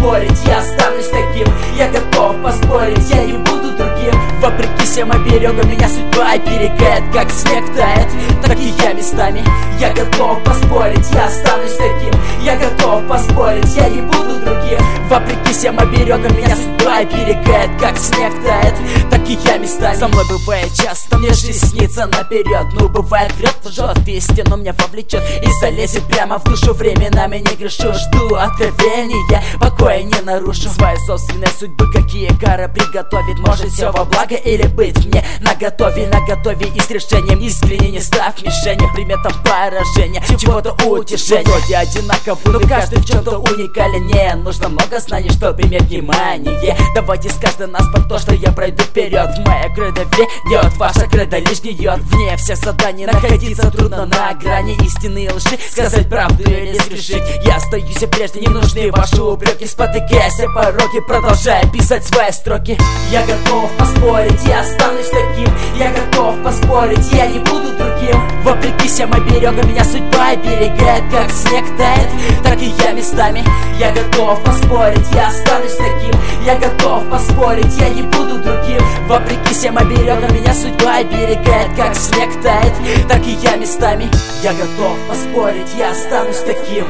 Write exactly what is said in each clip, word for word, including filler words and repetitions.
поспорить, я останусь таким. Я готов поспорить, я не буду другим. Вопреки всем оберегам меня судьба берегает, как снег тает, так и я местами. Я готов поспорить, я останусь таким. Я готов поспорить, я не буду другим. Вопреки всем оберегам меня судьба берегает, как снег тает, так и я местами. Со мной бывает часто, мне жизнь снится наперед. Ну бывает врет, лжет, в истину меня вовлечет и залезет прямо в душу. Временами не грешу, жду откровения, покоя не нарушу. Своей собственной судьбы какие кары приготовит. Может все во благо или быть мне наготове, наготове и с решением искренне, не став мишенью, приметом поражения, чего-то утешения. Вроде одинаково, но каждый в чем-то уникален. Не нужно много знаний, чтобы иметь внимание. Давайте с каждым нас по то, что я пройду вперед. В моей кредо ведет, ваша кредо лишь гниет. Вне всех заданий находиться трудно на грани истины и лжи, сказать правду или сгрешить. Я остаюсь и прежде, не нужны ваши упреки. Спотыкаясь о пороге, продолжая писать свои строки. Я готов поспорить, я останусь таким. Я готов поспорить, я не буду другим. Вопреки всем оберегам меня судьба берегает, как снег тает, так и я местами. Я готов поспорить, я останусь таким. Я готов поспорить, я не буду другим. Вопреки всем оберегам меня судьба берегает, как снег тает, так и я местами. Я готов поспорить, я останусь таким.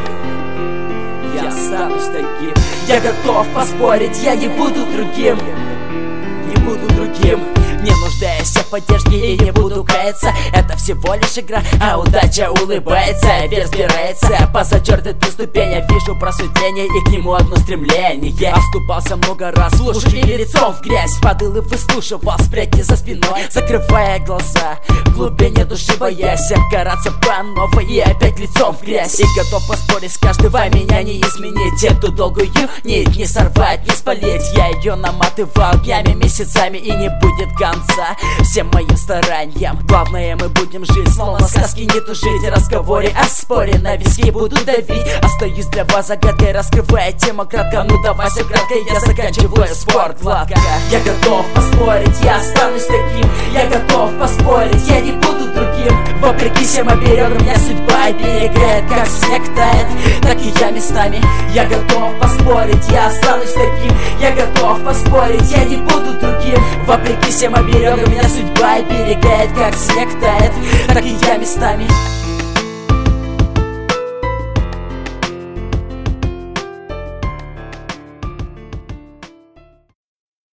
Я останусь таким. Я готов поспорить, я не буду другим. Не буду другим. Не нуждаюсь в поддержке и не буду каяться. Это всего лишь игра, а удача улыбается. Вверх взбирается по затертым ступеням. Вижу просветление и к нему одно стремление. Оступался много раз, слушай, и лицом в грязь падал и выслушивал, спрятки за спиной, закрывая глаза, в глубине души боясь обгораться по новой и опять лицом в грязь. И готов поспорить с каждым, меня не изменить. Эту долгую нить не сорвать, не спалить. Я ее наматывал днями, месяцами и не будет конца всем моим стараниям. Главное, мы будем жить, словно сказки не тужить. В разговоре о споре на виски буду давить. Остаюсь для вас загадкой, раскрывая тему кратко. Ну давай все кратко, я заканчиваю спор гладко. Я готов поспорить, я останусь таким. Я готов поспорить, я не буду другим. Вопреки всем оберегам меня судьба берегает, как снег тает, так и я местами. Я готов поспорить, я останусь таким. Я готов поспорить, я не буду другим. Вопреки всем оберегам меня судьба берегает, как снег тает, так и я местами.